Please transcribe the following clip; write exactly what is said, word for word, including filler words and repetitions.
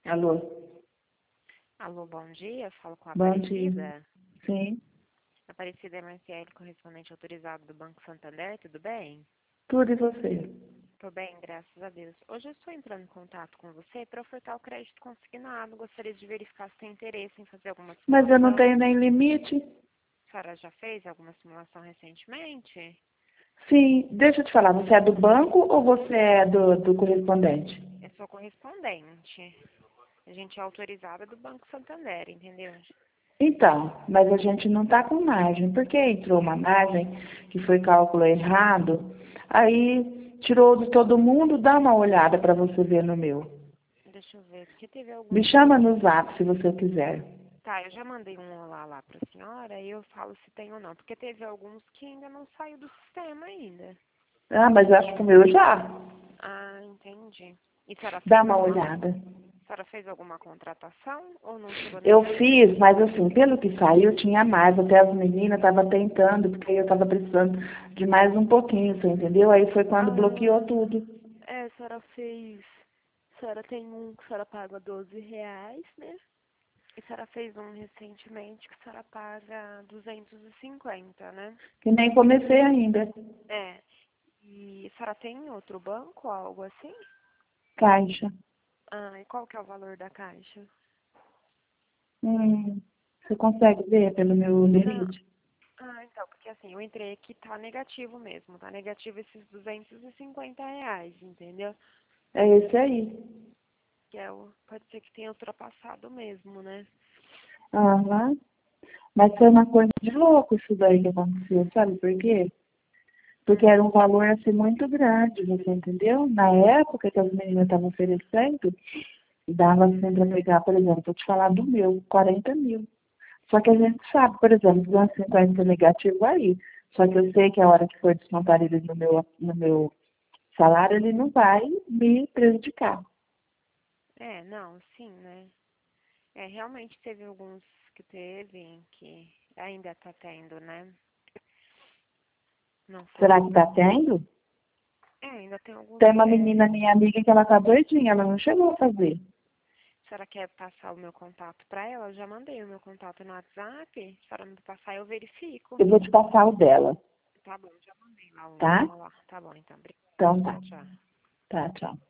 Alô? Alô, bom dia. Falo com a Bom dia. Aparecida. Sim, Aparecida M S L, correspondente autorizado do Banco Santander, tudo bem? tudo e você? Tô bem, graças a Deus. Hoje eu estou entrando em contato com você para ofertar o crédito consignado. Gostaria de verificar se tem interesse em fazer alguma Mas eu não simulação. tenho nem limite. A senhora já fez alguma simulação recentemente? Sim, deixa eu te falar, você é do banco ou você é do, do correspondente? Eu sou correspondente. A gente é autorizada do Banco Santander, entendeu? Então, mas a gente não está com margem, porque entrou uma margem que foi cálculo errado, aí tirou de todo mundo, dá uma olhada para você ver no meu. Deixa eu ver, porque teve Me alguns que chama não... no zap se você quiser. Tá, eu já mandei um olá lá pra senhora e eu falo se tem ou não, porque teve alguns que ainda não saiu do sistema ainda. Ah, mas eu acho que o meu já. Ah, entendi. E a senhora Dá fez uma alguma, olhada. a senhora fez alguma contratação ou não chegou nem a Eu fazer? fiz, mas assim, pelo que saiu, tinha mais. Até as meninas estavam tentando, porque eu estava precisando de mais um pouquinho, você entendeu? Aí foi quando bloqueou Ah, tudo. é, a senhora fez. A senhora tem um que a senhora paga doze reais, né? E a senhora fez um recentemente que a senhora paga duzentos e cinquenta, né? Que nem comecei ainda. É. E a senhora tem outro banco, algo assim? Caixa. Ah, e qual que é o valor da caixa? Hum, você consegue ver pelo meu Não. limite? Ah, então, porque assim, eu entrei aqui, tá negativo mesmo, tá negativo esses duzentos e cinquenta reais, entendeu? É esse aí. Que é o, pode ser que tenha ultrapassado mesmo, né? Aham. Mas foi uma coisa de louco isso daí que aconteceu, sabe por quê? Porque era um Hum, valor assim muito grande, você entendeu? Na época que as meninas estavam oferecendo, dava assim para pegar, por exemplo, vou te falar do meu, quarenta mil. Só que a gente sabe, por exemplo, duzentos e cinquenta negativo aí. Só que eu sei que a hora que for descontar ele no meu, no meu salário, ele não vai me prejudicar. é, não, sim, né? É, realmente teve alguns que teve, que ainda tá tendo, né? Não Será foram que está tão. tendo? É, ainda tem alguns. Tem uma É, menina minha amiga que ela tá doidinha, ela não chegou a fazer. a senhora quer passar o meu contato pra ela? Eu já mandei o meu contato no WhatsApp. Se a senhora me passar, eu verifico. Eu vou te passar o dela, Tá bom, já mandei lá um. tá? Olá, tá bom, então. Então Obrigada. tá. Tchau, tchau. Tá, tchau.